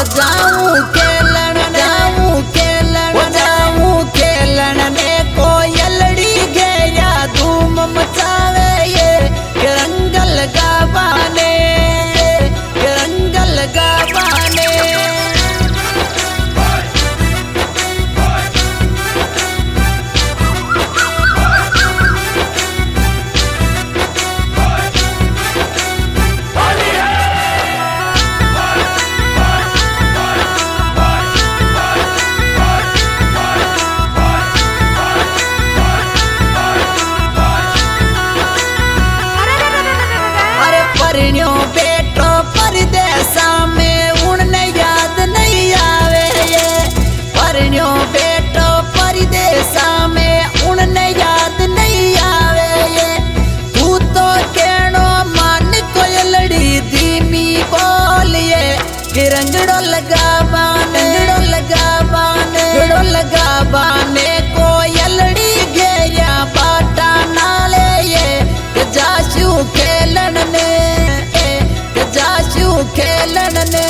जाऊं खेलन ने कोयलड़ी गया धूम मचावे ये रंग लगावाने बेटो परदेसा में उनने याद नहीं आवे ये परण्यो बेटो परदेसा में उनने याद नहीं आवे ये तू तो कहनो मान कोयलड़ी धीमी बोलिए कि रंगड़ो लगाबाने कोयलड़ी घेरिया बाटा नाले ये जाशु खेलन ने खेलन ने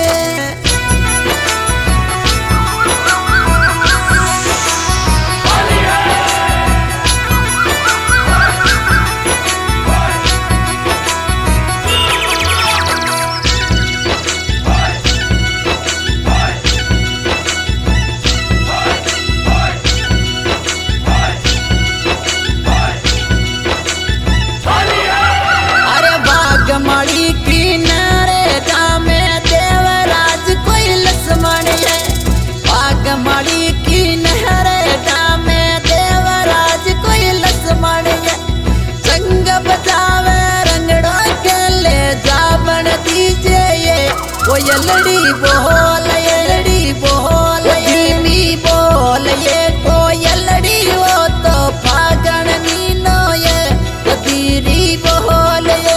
अरे बागमड़ी किनारे बागमड़ी की नहरेटा में देवराज कोई लक्ष्मण है संग बजावे रंगड़ो के ले जावन दीजिए ये कोयलड़ी बोल धीमी बोल ये कोयलड़ी वो तो फागण नीनो ये कबीरी बोल ये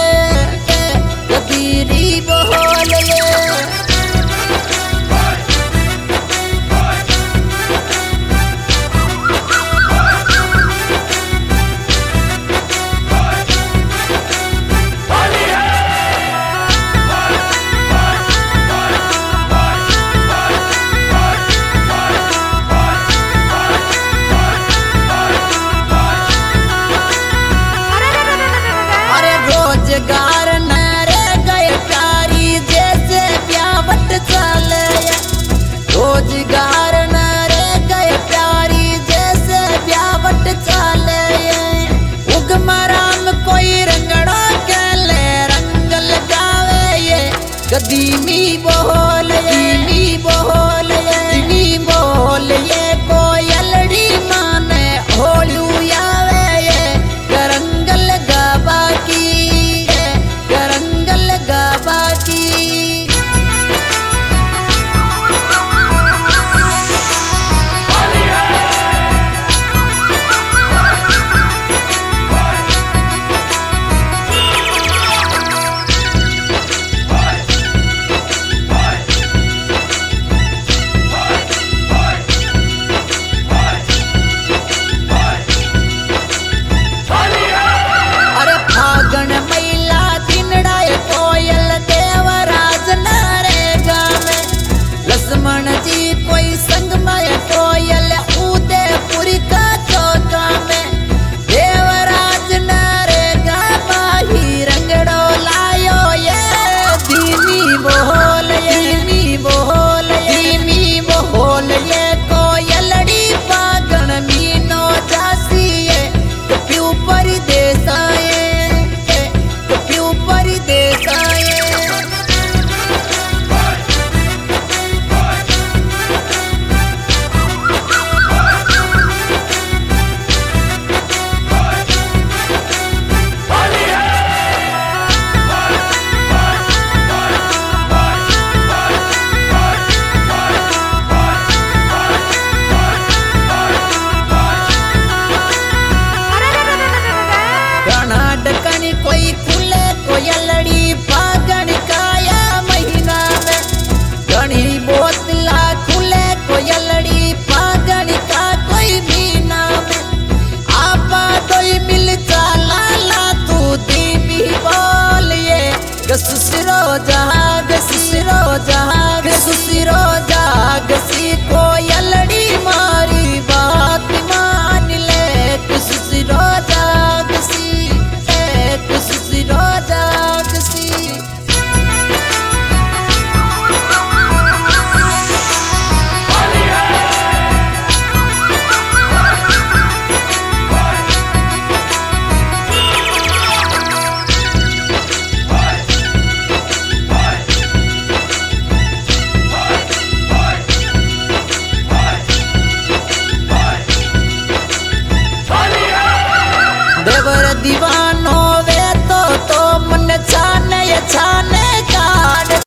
रोजगार न रह गए प्यारी जैसे ब्यावट चले रोजगार न रह गए प्यारी जैसे ब्यावट चले उगमराम कोई रंगड़ो के ले रंग लगावे ये गदीमी बोल ये कोयलड़ी माने होलू आवे ये रंग लगावा की देवर दीवानो वे तो मन छाने छाने